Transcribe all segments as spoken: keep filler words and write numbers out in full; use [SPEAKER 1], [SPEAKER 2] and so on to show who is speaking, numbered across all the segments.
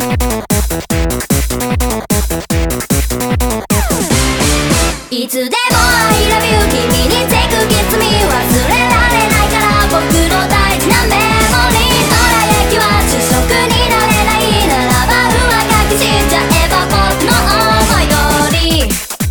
[SPEAKER 1] いつでも I love you 君に take a kiss me 忘れられないから僕の大事なメモリーどら焼きは主食になれないならば上書きしちゃえば僕の思い通り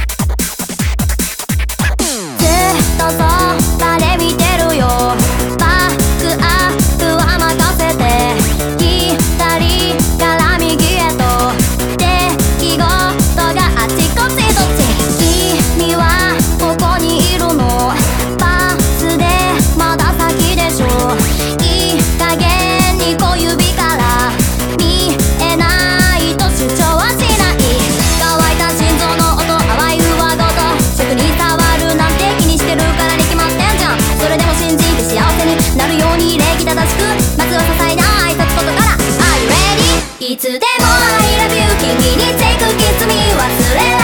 [SPEAKER 1] ずっとそばで見てるよバックアップは任せて左から右へと出来事があちこちどっち君はここにいるのバスでまだ先でしょいい加減に小指から見えないと主張はしない乾いた心臓の音淡い上ごと食に触るなんて気にしてるからに決まってんじゃんそれでも信じて幸せになるように礼儀正しくまずは些細な挨拶ことから Are you ready? いつでも I love you 君に take a kiss me 忘れら